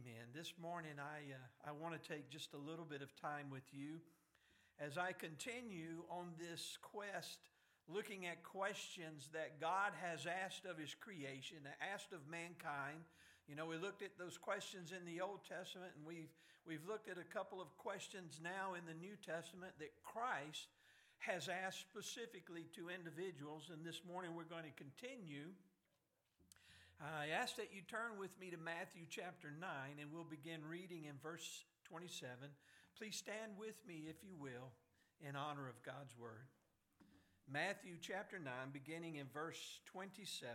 Amen. This morning I want to take just a little bit of time with you as I continue on this quest looking at questions that God has asked of His creation, asked of mankind. You know, we looked at those questions in the Old Testament, and we've looked at a couple of questions now in the New Testament that Christ has asked specifically to individuals, and this morning we're going to continue. I ask that you turn with me to Matthew chapter 9, and we'll begin reading in verse 27. Please stand with me, if you will, in honor of God's word. Matthew chapter 9, beginning in verse 27.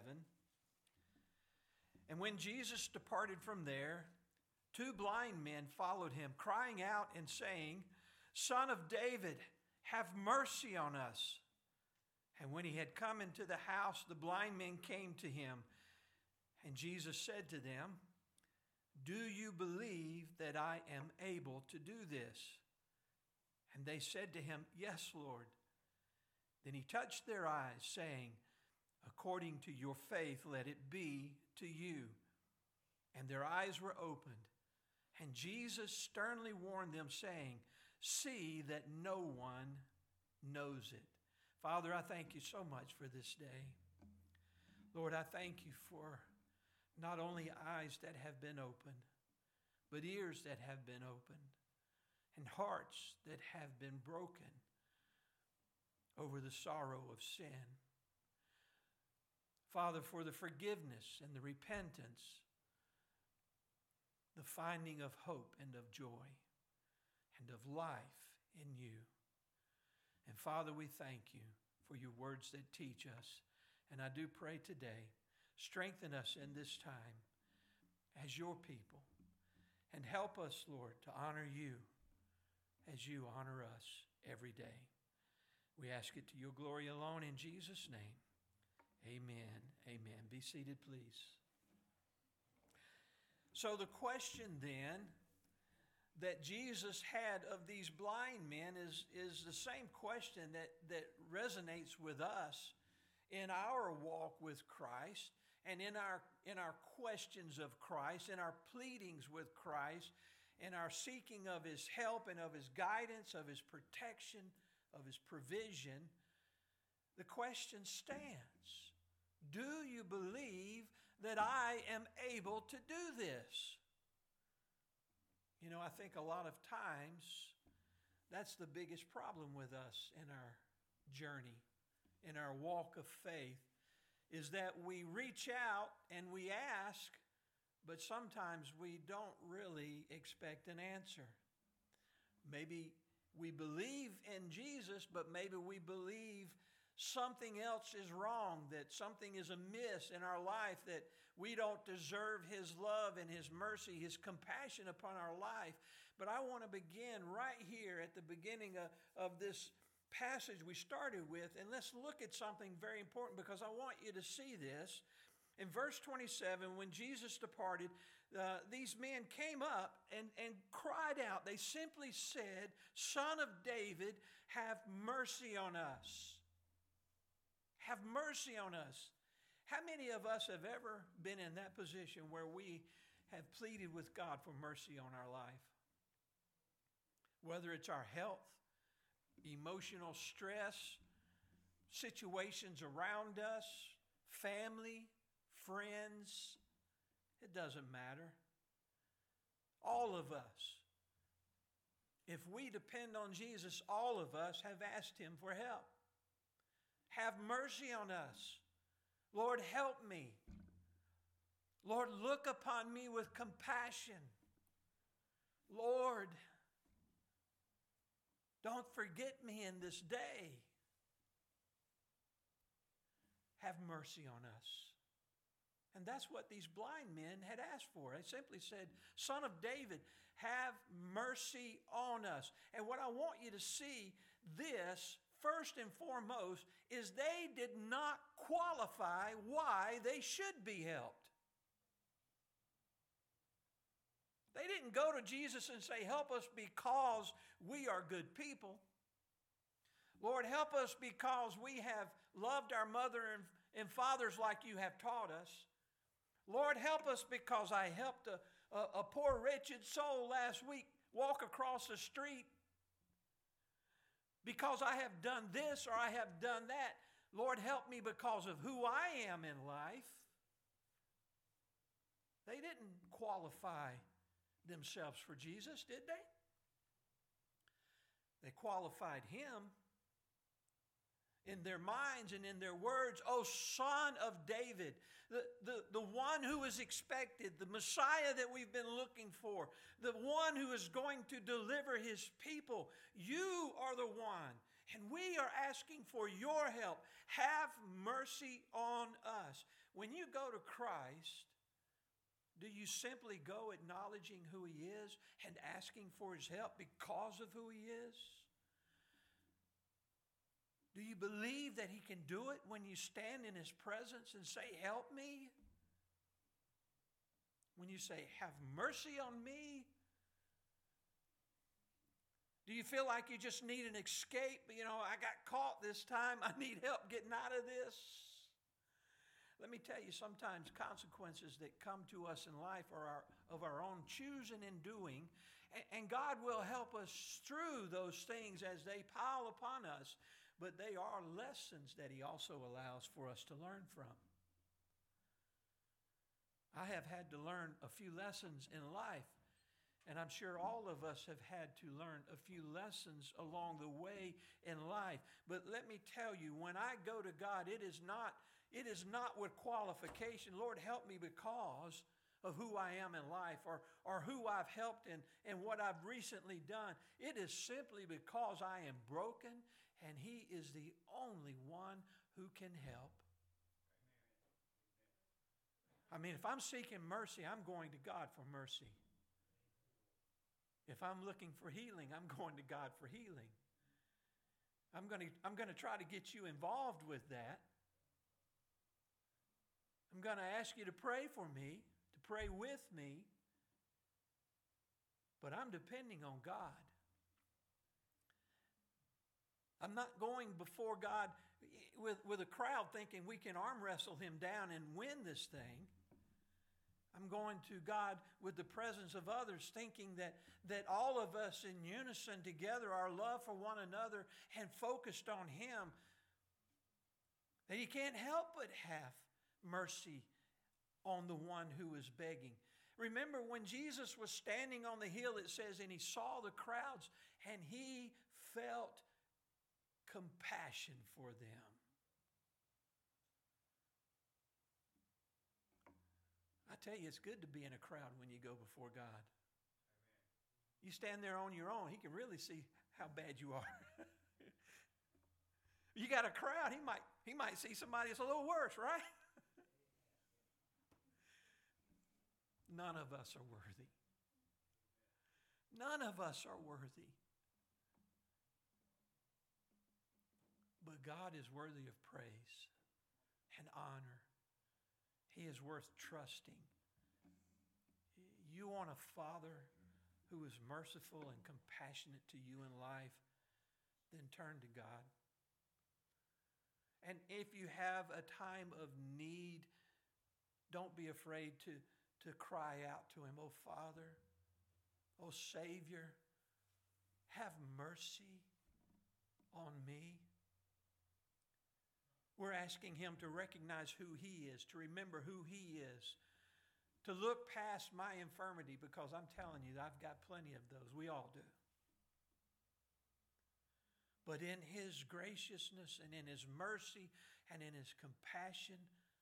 And when Jesus departed from there, 2 blind men followed him, crying out and saying, "Son of David, have mercy on us." And when he had come into the house, the blind men came to him. And Jesus said to them, "Do you believe that I am able to do this?" And they said to him, "Yes, Lord." Then he touched their eyes, saying, "According to your faith, let it be to you." And their eyes were opened. And Jesus sternly warned them, saying, "See that no one knows it." Father, I thank you so much for this day. Lord, I thank you for not only eyes that have been opened, but ears that have been opened, and hearts that have been broken over the sorrow of sin. Father, for the forgiveness and the repentance, the finding of hope and of joy and of life in you. And Father, we thank you for your words that teach us. And I do pray today, strengthen us in this time as your people, and help us, Lord, to honor you as you honor us every day. We ask it to your glory alone in Jesus' name. Amen. Amen. Be seated, please. So the question then that Jesus had of these blind men is the same question that resonates with us in our walk with Christ and in our questions of Christ, in our pleadings with Christ, in our seeking of His help and of His guidance, of His protection, of His provision. The question stands: do you believe that I am able to do this? You know, I think a lot of times that's the biggest problem with us in our journey, in our walk of faith, is that we reach out and we ask, but sometimes we don't really expect an answer. Maybe we believe in Jesus, but maybe we believe something else is wrong, that something is amiss in our life, that we don't deserve His love and His mercy, His compassion upon our life. But I want to begin right here at the beginning of this passage we started with, and let's look at something very important, because I want you to see this. In verse 27, when Jesus departed, these men came up and cried out. They simply said, "Son of David, have mercy on us." Have mercy on us. How many of us have ever been in that position where we have pleaded with God for mercy on our life? Whether it's our health, emotional stress, situations around us, family, friends, it doesn't matter. All of us, if we depend on Jesus, all of us have asked Him for help. Have mercy on us. Lord, help me. Lord, look upon me with compassion. Lord, don't forget me in this day. Have mercy on us. And that's what these blind men had asked for. They simply said, "Son of David, have mercy on us." And what I want you to see this, first and foremost, is they did not qualify why they should be helped. They didn't go to Jesus and say, "Help us because we are good people. Lord, help us because we have loved our mother and fathers like you have taught us. Lord, help us because I helped a poor wretched soul last week walk across the street because I have done this or I have done that. Lord, help me because of who I am in life. They didn't qualify themselves for Jesus, did they? They qualified him in their minds and in their words. Oh, Son of David, the one who is expected, the Messiah that we've been looking for, the one who is going to deliver his people. You are the one, and we are asking for your help. Have mercy on us. When you go to Christ, do you simply go acknowledging who he is and asking for his help because of who he is? Do you believe that he can do it when you stand in his presence and say, help me? When you say, have mercy on me? Do you feel like you just need an escape? I got caught this time. I need help getting out of this. Let me tell you, sometimes consequences that come to us in life are of our own choosing and doing, and God will help us through those things as they pile upon us, but they are lessons that he also allows for us to learn from. I have had to learn a few lessons in life, and I'm sure all of us have had to learn a few lessons along the way in life. But let me tell you, when I go to God, it is not with qualification. Lord, help me because of who I am in life or who I've helped and what I've recently done. It is simply because I am broken and he is the only one who can help. I mean, if I'm seeking mercy, I'm going to God for mercy. If I'm looking for healing, I'm going to God for healing. I'm going to try to get you involved with that. I'm going to ask you to pray for me, to pray with me, but I'm depending on God. I'm not going before God with a crowd thinking we can arm wrestle him down and win this thing. I'm going to God with the presence of others, thinking that all of us in unison together, our love for one another and focused on him, that he can't help but have mercy on the one who is begging. Remember when Jesus was standing on the hill, it says, and he saw the crowds and he felt compassion for them. I tell you, it's good to be in a crowd when you go before God. Amen. You stand there on your own, he can really see how bad you are. You got a crowd, he might see somebody that's a little worse, right? None of us are worthy. None of us are worthy. But God is worthy of praise and honor. He is worth trusting. You want a Father who is merciful and compassionate to you in life, then turn to God. And if you have a time of need, don't be afraid to cry out to him, oh Father, oh Savior, have mercy on me. We're asking him to recognize who he is, to remember who he is, to look past my infirmity, because I'm telling you, I've got plenty of those. We all do. But in his graciousness and in his mercy and in his compassion,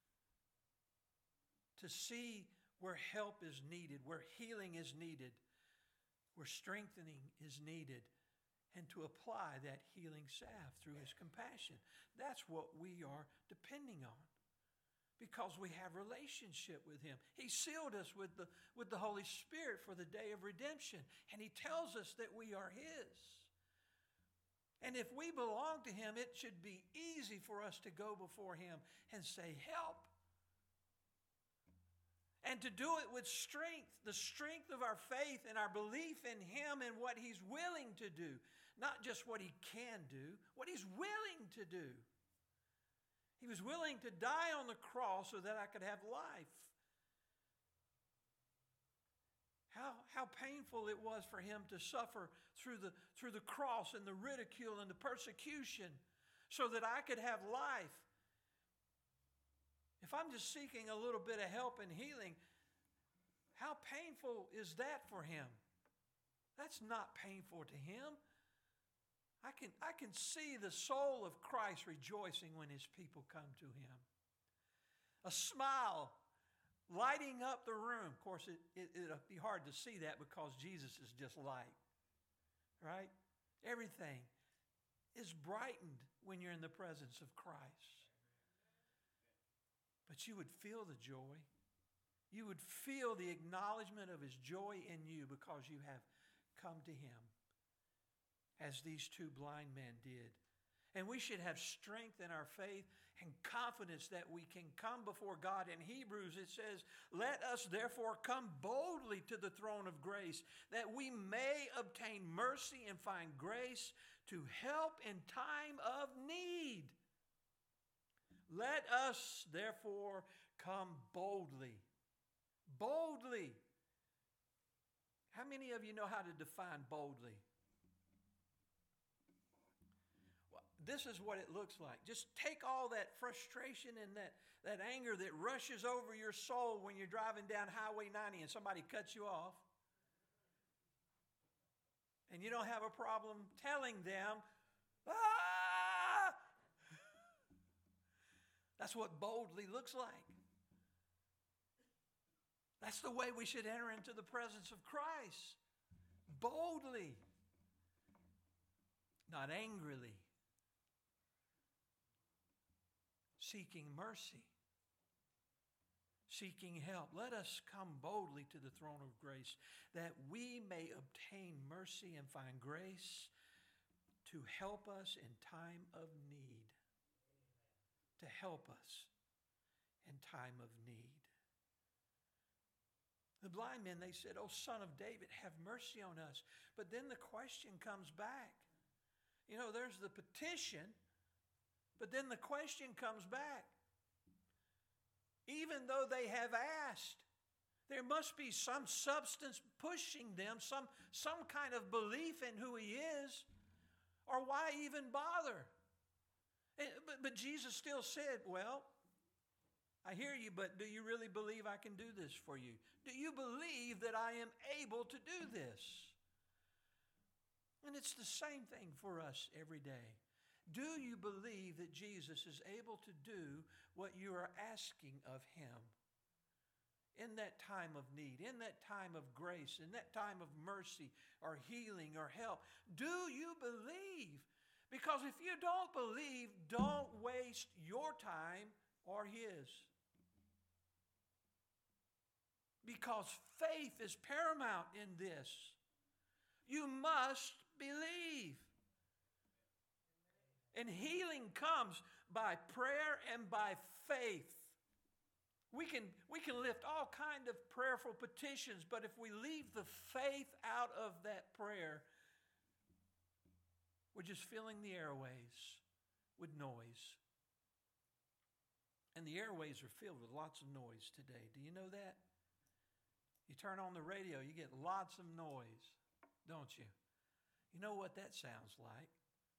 to see where help is needed, where healing is needed, where strengthening is needed, and to apply that healing salve through his compassion. That's what we are depending on, because we have relationship with him. He sealed us with the Holy Spirit for the day of redemption, and he tells us that we are his. And if we belong to him, it should be easy for us to go before him and say, help. And to do it with strength, the strength of our faith and our belief in him and what he's willing to do. Not just what he can do, what he's willing to do. He was willing to die on the cross so that I could have life. how painful it was for him to suffer through the cross and the ridicule and the persecution so that I could have life. If I'm just seeking a little bit of help and healing, how painful is that for him? That's not painful to him. I can see the soul of Christ rejoicing when his people come to him. A smile lighting up the room. Of course, it'll be hard to see that because Jesus is just light, right? Everything is brightened when you're in the presence of Christ. But you would feel the joy. You would feel the acknowledgement of his joy in you because you have come to him, as these two blind men did. And we should have strength in our faith and confidence that we can come before God. In Hebrews it says, "Let us therefore come boldly to the throne of grace, that we may obtain mercy and find grace to help in time of need." Let us therefore come boldly. Boldly. How many of you know how to define boldly? This is what it looks like. Just take all that frustration and that anger that rushes over your soul when you're driving down Highway 90 and somebody cuts you off. And you don't have a problem telling them, "Ah!" That's what boldly looks like. That's the way we should enter into the presence of Christ. Boldly. Not angrily. Seeking mercy, seeking help. Let us come boldly to the throne of grace that we may obtain mercy and find grace to help us in time of need. To help us in time of need. The blind men, they said, "Oh, Son of David, have mercy on us." But then the question comes back. You know, there's the petition. But then the question comes back. Even though they have asked, there must be some substance pushing them, some kind of belief in who he is, or why even bother? But Jesus still said, "Well, I hear you, but do you really believe I can do this for you? Do you believe that I am able to do this?" And it's the same thing for us every day. Do you believe that Jesus is able to do what you are asking of him in that time of need, in that time of grace, in that time of mercy or healing or help? Do you believe? Because if you don't believe, don't waste your time or his. Because faith is paramount in this. You must believe. And healing comes by prayer and by faith. We can lift all kinds of prayerful petitions, but if we leave the faith out of that prayer, we're just filling the airways with noise. And the airways are filled with lots of noise today. Do you know that? You turn on the radio, you get lots of noise, don't you? You know what that sounds like?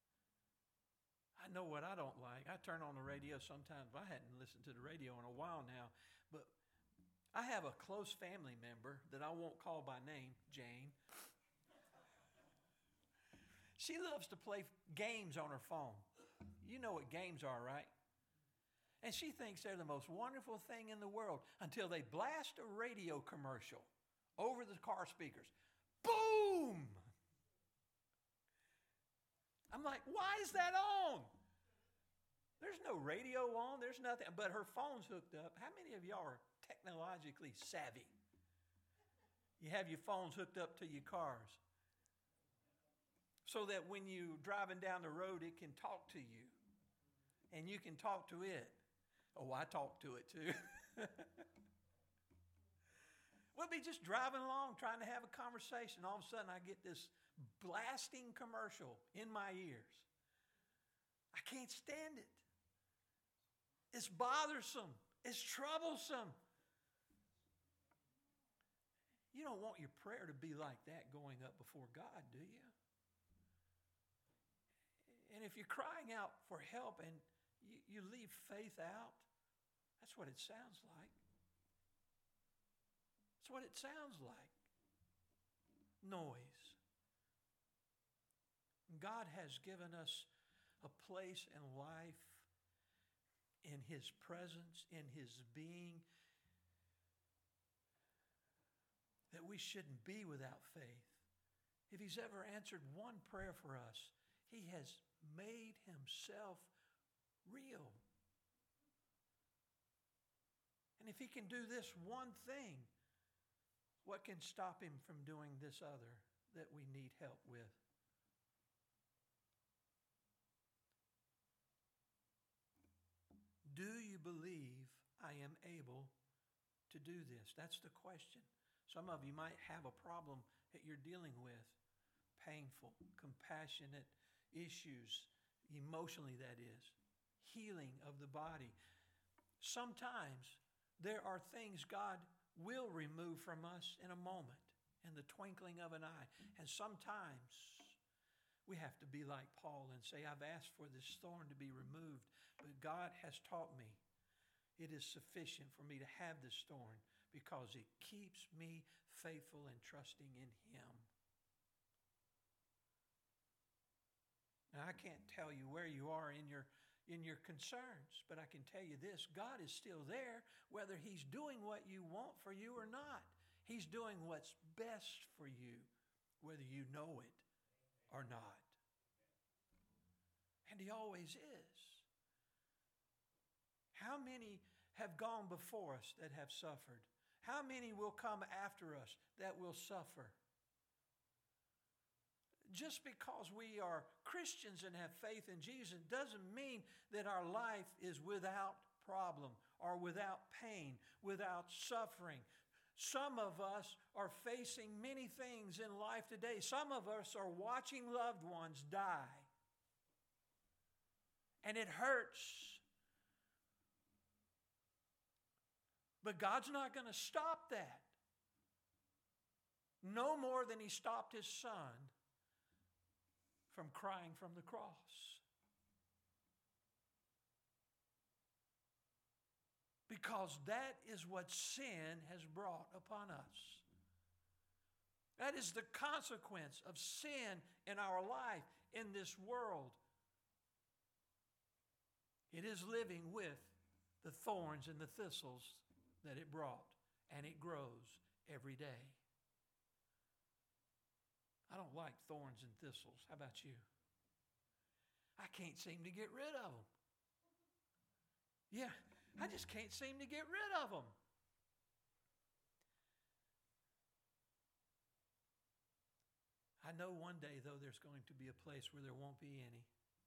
I know what I don't like. I turn on the radio sometimes. I hadn't listened to the radio in a while now, but I have a close family member that I won't call by name, Jane. She loves to play games on her phone. You know what games are, right? And she thinks they're the most wonderful thing in the world until they blast a radio commercial over the car speakers. Boom! I'm like, why is that on? There's no radio on. There's nothing. But her phone's hooked up. How many of y'all are technologically savvy? You have your phones hooked up to your cars so that when you're driving down the road, it can talk to you. And you can talk to it. Oh, I talk to it too. We'll be just driving along trying to have a conversation. All of a sudden, I get this blasting commercial in my ears. I can't stand it. It's bothersome. It's troublesome. You don't want your prayer to be like that going up before God, do you? And if you're crying out for help and you leave faith out, that's what it sounds like. That's what it sounds like. Noise. God has given us a place in life, in His presence, in His being, that we shouldn't be without faith. If He's ever answered one prayer for us, He has made Himself real. And if He can do this one thing, what can stop Him from doing this other that we need help with? Do you believe I am able to do this? That's the question. Some of you might have a problem that you're dealing with, painful, compassionate issues, emotionally that is, healing of the body. Sometimes there are things God will remove from us in a moment, in the twinkling of an eye. And sometimes we have to be like Paul and say, I've asked for this thorn to be removed, but God has taught me it is sufficient for me to have this thorn because it keeps me faithful and trusting in Him. Now, I can't tell you where you are in your concerns, but I can tell you this, God is still there, whether He's doing what you want for you or not. He's doing what's best for you, whether you know it or not. And He always is. How many have gone before us that have suffered? How many will come after us that will suffer? Just because we are Christians and have faith in Jesus doesn't mean that our life is without problem or without pain, without suffering. Some of us are facing many things in life today. Some of us are watching loved ones die. And it hurts. But God's not going to stop that. No more than He stopped His Son from crying from the cross. Because that is what sin has brought upon us. That is the consequence of sin in our life, in this world. It is living with the thorns and the thistles that it brought, and it grows every day. I don't like thorns and thistles. How about you? I can't seem to get rid of them. Yeah, I just can't seem to get rid of them. I know one day, though, there's going to be a place where there won't be any.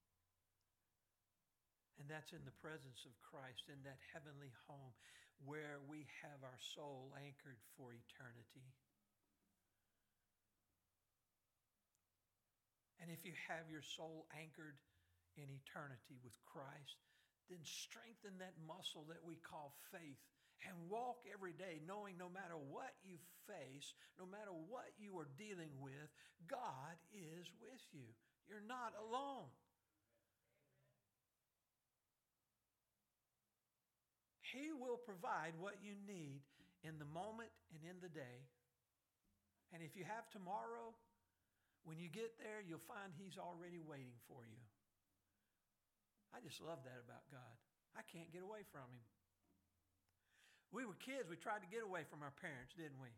And that's in the presence of Christ, in that heavenly home where we have our soul anchored for eternity. And if you have your soul anchored in eternity with Christ, then strengthen that muscle that we call faith and walk every day knowing no matter what you face, no matter what you are dealing with, God is with you. You're not alone. He will provide what you need in the moment and in the day. And if you have tomorrow, when you get there, you'll find He's already waiting for you. I just love that about God. I can't get away from Him. We were kids. We tried to get away from our parents, didn't we?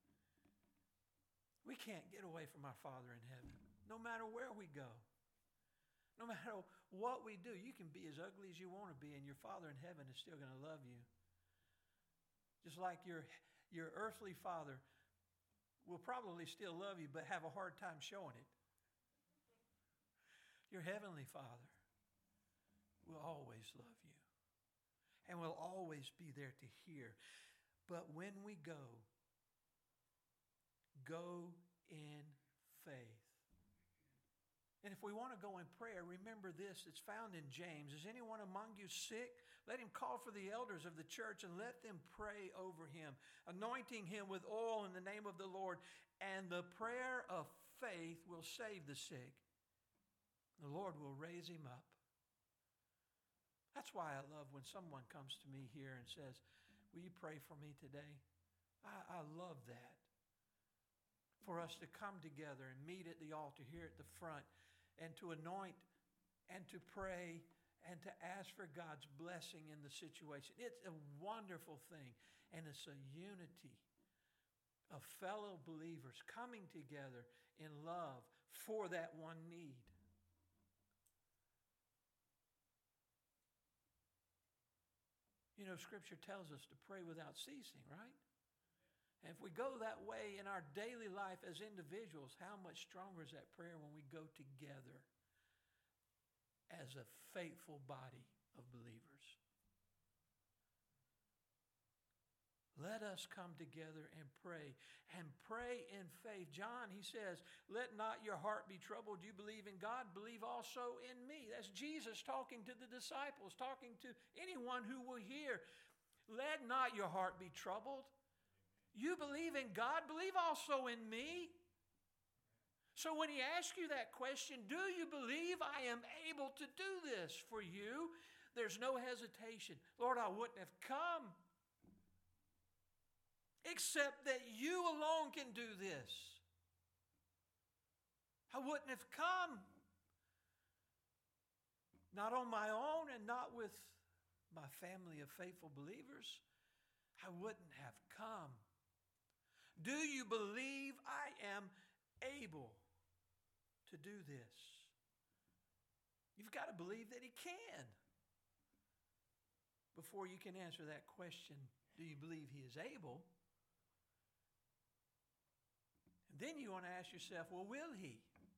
We can't get away from our Father in heaven, no matter where we go. No matter what we do, you can be as ugly as you want to be, and your Father in heaven is still going to love you. Just like your earthly father will probably still love you, but have a hard time showing it. Your heavenly Father will always love you and will always be there to hear. But when we go in faith. And if we want to go in prayer, remember this. It's found in James. Is anyone among you sick? Let him call for the elders of the church and let them pray over him, anointing him with oil in the name of the Lord. And the prayer of faith will save the sick. The Lord will raise him up. That's why I love when someone comes to me here and says, will you pray for me today? I love that. For us to come together and meet at the altar here at the front and to anoint and to pray and to ask for God's blessing in the situation. It's a wonderful thing, and it's a unity of fellow believers coming together in love for that one need. You know, Scripture tells us to pray without ceasing, right? And if we go that way in our daily life as individuals, how much stronger is that prayer when we go together as a faithful body of believers? Let us come together and pray in faith. John, he says, let not your heart be troubled. You believe in God, believe also in me. That's Jesus talking to the disciples, talking to anyone who will hear. Let not your heart be troubled. You believe in God, believe also in me. So when he asks you that question, do you believe I am able to do this for you? There's no hesitation. Lord, I wouldn't have come except that you alone can do this. I wouldn't have come, not on my own and not with my family of faithful believers. I wouldn't have come. Do you believe I am able to do this? You've got to believe that he can. Before you can answer that question, do you believe he is able? And then you want to ask yourself, well, will he?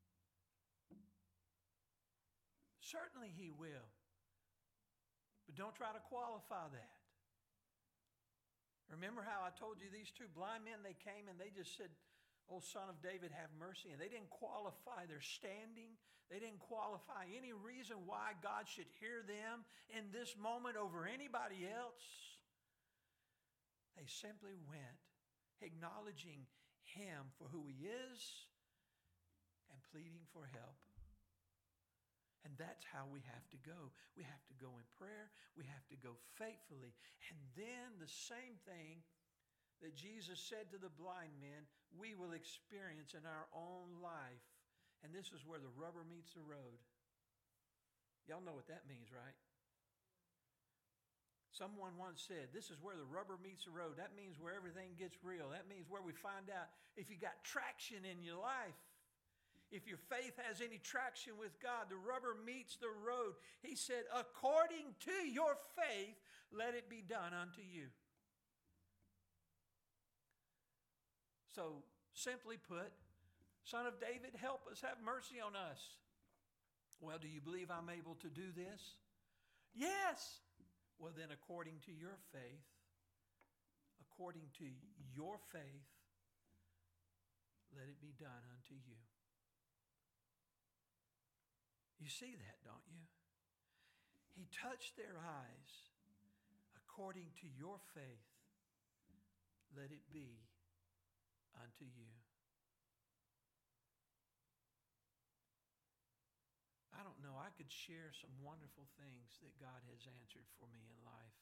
Certainly he will. But don't try to qualify that. Remember how I told you these two blind men, they came and they just said, oh, Son of David, have mercy. And they didn't qualify their standing. They didn't qualify any reason why God should hear them in this moment over anybody else. They simply went acknowledging him for who he is and pleading for help. And that's how we have to go. We have to go in prayer. We have to go faithfully. And then the same thing that Jesus said to the blind men, we will experience in our own life. And this is where the rubber meets the road. Y'all know what that means, right? Someone once said, this is where the rubber meets the road. That means where everything gets real. That means where we find out if you got traction in your life. If your faith has any traction with God, the rubber meets the road. He said, according to your faith, let it be done unto you. So, simply put, Son of David, help us, have mercy on us. Well, do you believe I'm able to do this? Yes. Well, then, according to your faith, let it be done unto you. You see that, don't you? He touched their eyes. According to your faith, let it be unto you. I don't know. I could share some wonderful things that God has answered for me in life.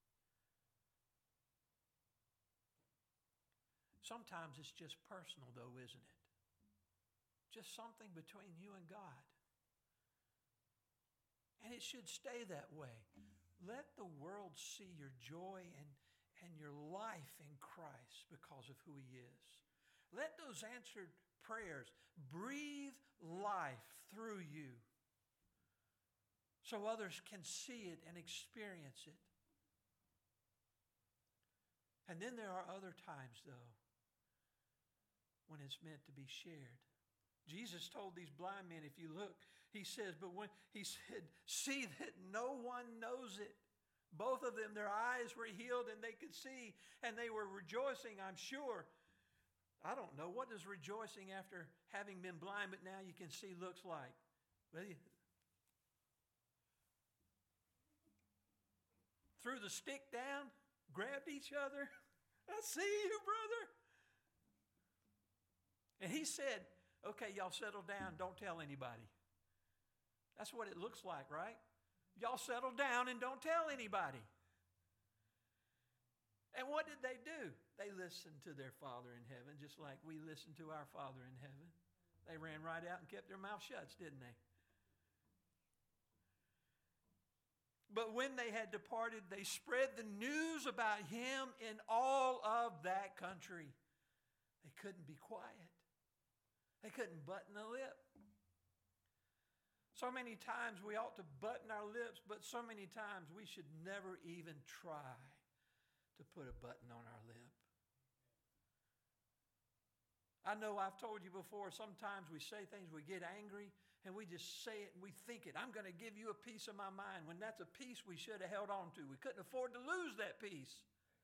Sometimes it's just personal, though, isn't it? Just something between you and God. And it should stay that way. Let the world see your joy and your life in Christ because of who he is. Let those answered prayers breathe life through you so others can see it and experience it. And then there are other times, though, when it's meant to be shared. Jesus told these blind men, if you look, he says, but when he said, see that no one knows it. Both of them, their eyes were healed and they could see, and they were rejoicing, I'm sure. I don't know, what does rejoicing after having been blind but now you can see looks like? Well, threw the stick down, grabbed each other. I see you, brother. And he said, okay, y'all settle down. Don't tell anybody. That's what it looks like, right? Y'all settle down and don't tell anybody. And what did they do? They listened to their Father in heaven, just like we listen to our Father in heaven. They ran right out and kept their mouth shut, didn't they? But when they had departed, they spread the news about him in all of that country. They couldn't be quiet. They couldn't button a lip. So many times we ought to button our lips, but so many times we should never even try to put a button on our lip. I know I've told you before, sometimes we say things, we get angry, and we just say it and we think it. I'm going to give you a piece of my mind, when that's a piece we should have held on to. We couldn't afford to lose that piece.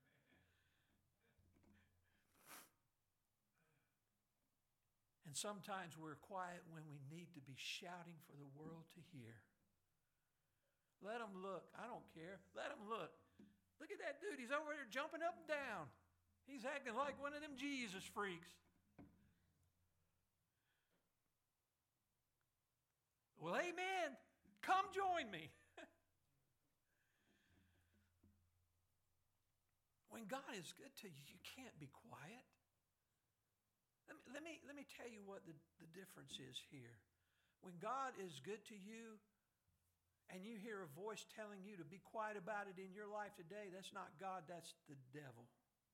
And sometimes we're quiet when we need to be shouting for the world to hear. Let them look. I don't care. Let them look. Look at that dude. He's over there jumping up and down. He's acting like one of them Jesus freaks. Well, amen. Come join me. When God is good to you, you can't be quiet. Let me tell you what the difference is here. When God is good to you and you hear a voice telling you to be quiet about it in your life today, that's not God, that's the devil.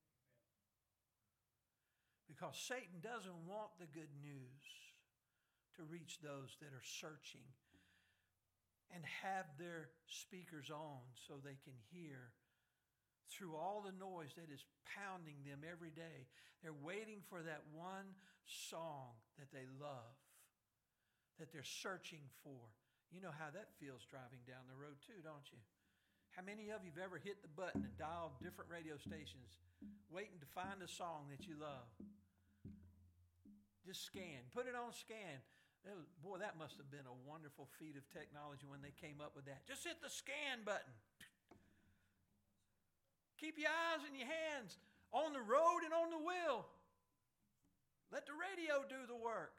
Because Satan doesn't want the good news to reach those that are searching and have their speakers on so they can hear through all the noise that is pounding them every day. They're waiting for that one song that they love, that they're searching for. You know how that feels driving down the road too, don't you? How many of you have ever hit the button and dialed different radio stations waiting to find a song that you love? Just scan. Put it on scan. Boy, that must have been a wonderful feat of technology when they came up with that. Just hit the scan button. Keep your eyes and your hands on the road and on the wheel. Let the radio do the work.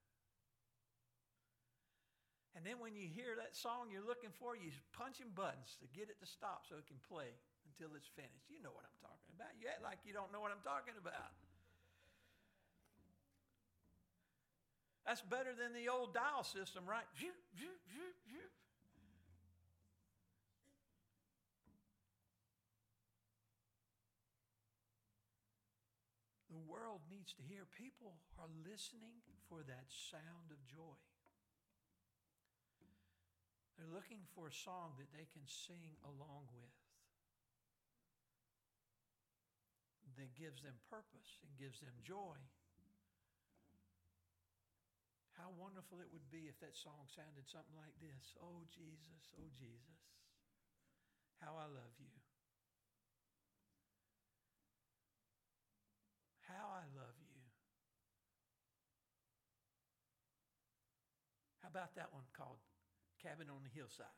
And then when you hear that song you're looking for, you're punching buttons to get it to stop so it can play until it's finished. You know what I'm talking about. You act like you don't know what I'm talking about. That's better than the old dial system, right? The world needs to hear. People are listening for that sound of joy. They're looking for a song that they can sing along with, that gives them purpose and gives them joy. How wonderful it would be if that song sounded something like this. Oh, Jesus, how I love you. How I love you. How about that one called Cabin on the Hillside?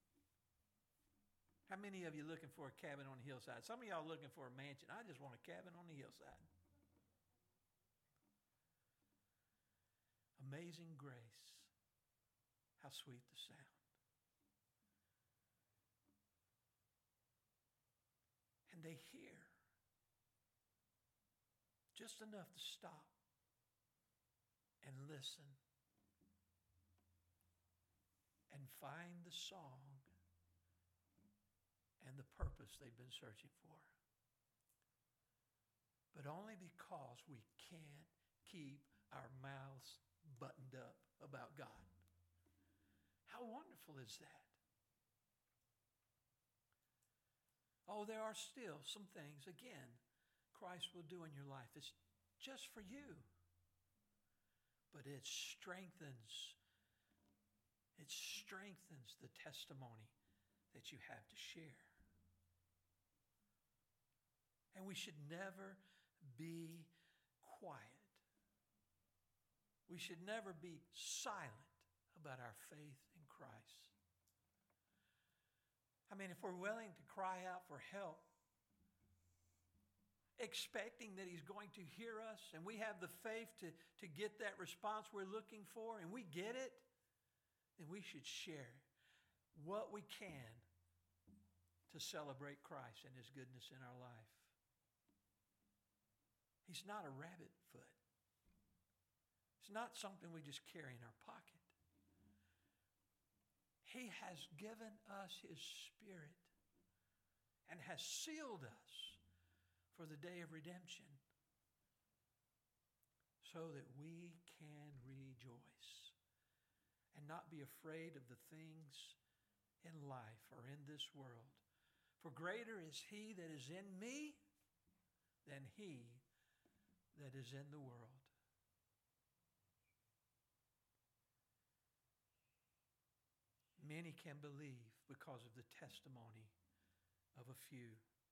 How many of you looking for a cabin on the hillside? Some of y'all looking for a mansion. I just want a cabin on the hillside. Amazing grace. How sweet the sound. And they hear just enough to stop and listen and find the song and the purpose they've been searching for. But only because we can't keep our mouths buttoned up about God. How wonderful is that? Oh, there are still some things, again, Christ will do in your life. It's just for you. But it strengthens the testimony that you have to share. And we should never be quiet. We should never be silent about our faith in Christ. I mean, if we're willing to cry out for help, expecting that He's going to hear us, and we have the faith to get that response we're looking for, and we get it, then we should share what we can to celebrate Christ and His goodness in our life. He's not a rabbit foot. It's not something we just carry in our pocket. He has given us His Spirit and has sealed us for the day of redemption so that we can rejoice and not be afraid of the things in life or in this world. For greater is He that is in me than he that is in the world. Many can believe because of the testimony of a few.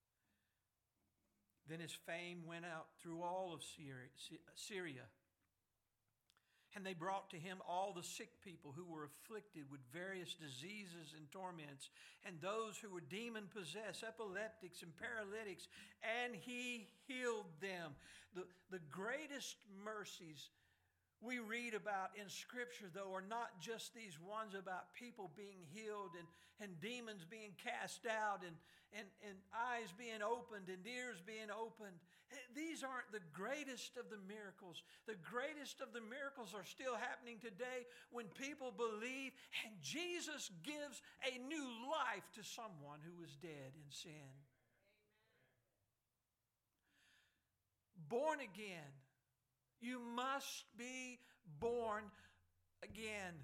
Then his fame went out through all of Syria. And they brought to him all the sick people who were afflicted with various diseases and torments, and those who were demon-possessed, epileptics and paralytics, and he healed them. The greatest mercies we read about in Scripture, though, are not just these ones about people being healed and demons being cast out and eyes being opened and ears being opened. These aren't the greatest of the miracles. The greatest of the miracles are still happening today when people believe and Jesus gives a new life to someone who was dead in sin. Amen. Born again. You must be born again.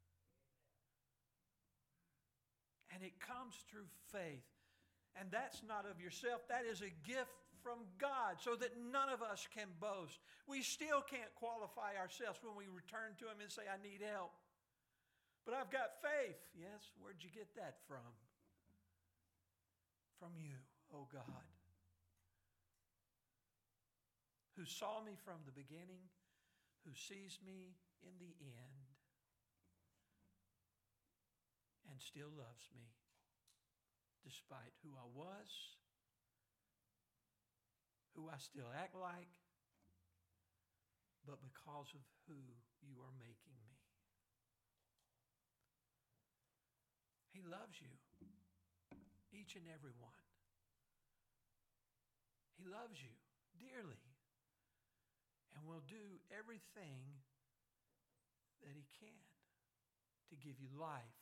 And it comes through faith. And that's not of yourself. That is a gift from God so that none of us can boast. We still can't qualify ourselves when we return to Him and say, I need help. But I've got faith. Yes, where'd you get that from? From you, oh God, who saw me from the beginning, who sees me in the end, and still loves me, despite who I was, who I still act like, but because of who you are making me. He loves you, each and every one. He loves you dearly and will do everything that He can to give you life.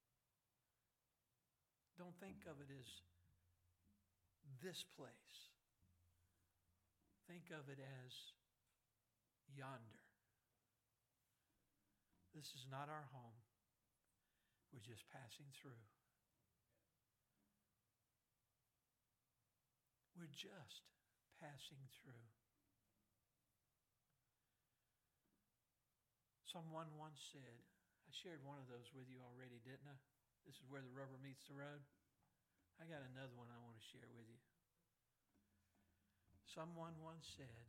Don't think of it as this place. Think of it as yonder. This is not our home. We're just passing through. We're just passing through. Someone once said, I shared one of those with you already, didn't I? This is where the rubber meets the road. I got another one I want to share with you. Someone once said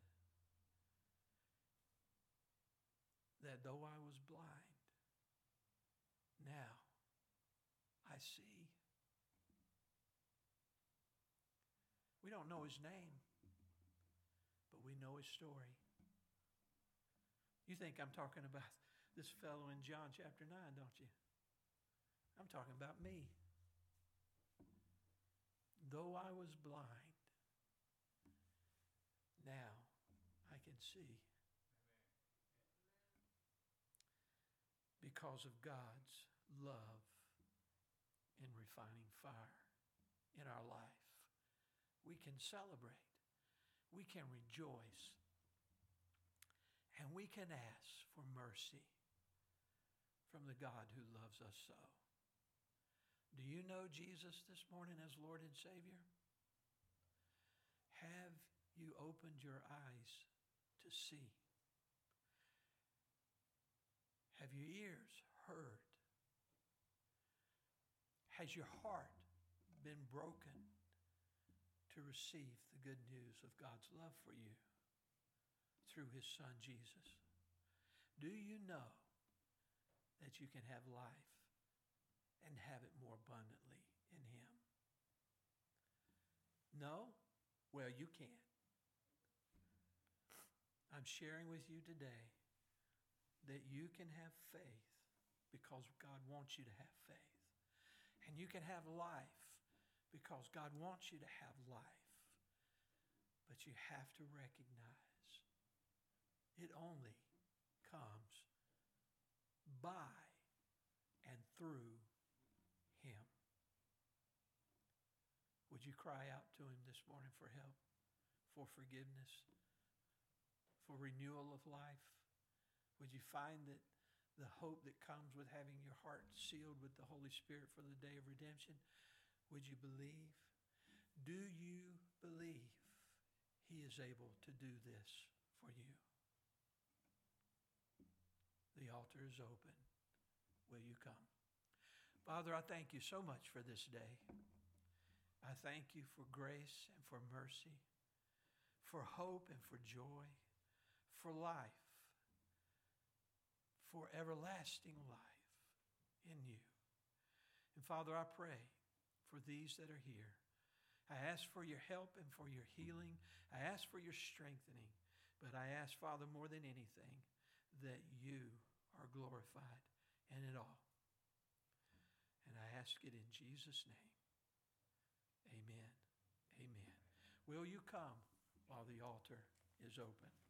that though I was blind, now I see. We don't know his name, but we know his story. You think I'm talking about this fellow in John chapter 9, don't you? I'm talking about me. Though I was blind, now I can see. Because of God's love and refining fire in our life, we can celebrate, we can rejoice, and we can ask for mercy from the God who loves us so. Do you know Jesus this morning as Lord and Savior? Have you opened your eyes to see? Have your ears heard? Has your heart been broken to receive the good news of God's love for you through His Son Jesus? Do you know that you can have life and have it more abundantly in Him? No? Well, you can. I'm sharing with you today that you can have faith because God wants you to have faith. And you can have life because God wants you to have life. But you have to recognize it only comes by and through Him. Would you cry out to Him this morning for help, for forgiveness, for renewal of life? Would you find that the hope that comes with having your heart sealed with the Holy Spirit for the day of redemption? Would you believe? Do you believe He is able to do this for you? The altar is open. Will you come? Father, I thank you so much for this day. I thank you for grace and for mercy, for hope and for joy, for life, for everlasting life in you. And Father, I pray for these that are here. I ask for your help and for your healing. I ask for your strengthening. But I ask, Father, more than anything, that you are glorified in it all. And I ask it in Jesus' name. Amen. Amen. Will you come while the altar is open?